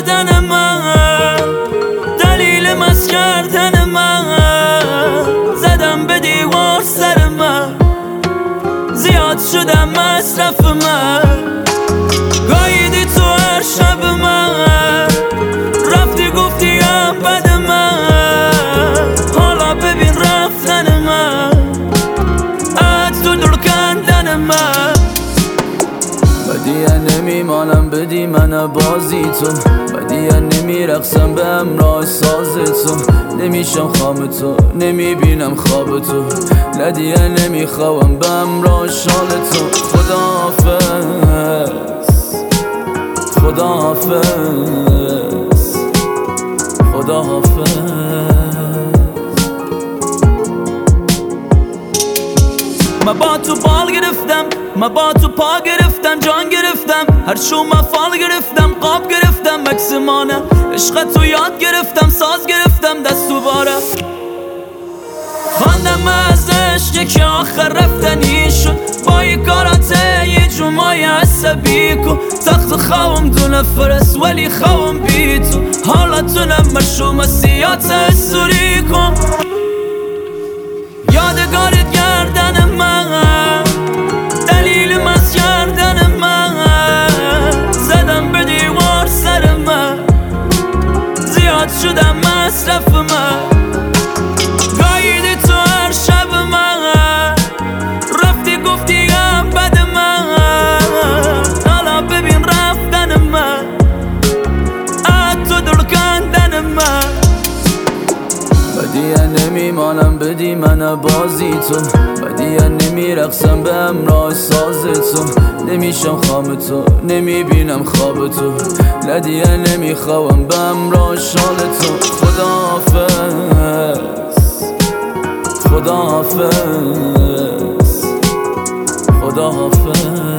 کردن من، دلیل مست کردن من، زدم به دیوار سر من، زیاد شدم مصرف من، گاییدی تو هر شب من، رفتی گفتیم بد من، حالا ببین رفتن من، از تو دور کندن من. بدیه نمیمانم بدی من بازی تو، بدیه نمیرقصم به همراه ساز تو، نمیشم خام تو نمیبینم خواب تو، لدیه نمیخوام به همراه شال تو. خداحافظ خداحافظ خداحافظ. من با تو بال گرفتم، من با تو پا گرفتم، جان گرفتم، هر شو من فال گرفتم، قاب گرفتم، مکسمانم عشق تو یاد گرفتم، ساز گرفتم، دست تو بارم خواندم از عشقی که آخر رفتنی شد، با یه کارات یه جمعه عصبی کن، تخت خوام دونه فرست ولی خوام بی تو، حالا تونم مشو مسیحات اسوری کن، یادگارت گردن من، دلیل مست کردن من، زدم به دیوار سر من، زیاد شدم مصرف من، گاییدی تو هر شب من، رفتی گفتیم بد من، حالا ببین رفتن من، از تو دور کندن من. بدیه نمیمانم بدی من بازی تو، بدیه نمیرقصم به همراه ساز تو، نمیشم خام تو نمیبینم خواب تو، لدیه نمیخوام به همراه شال تو. خداحافظ خداحافظ خداحافظ.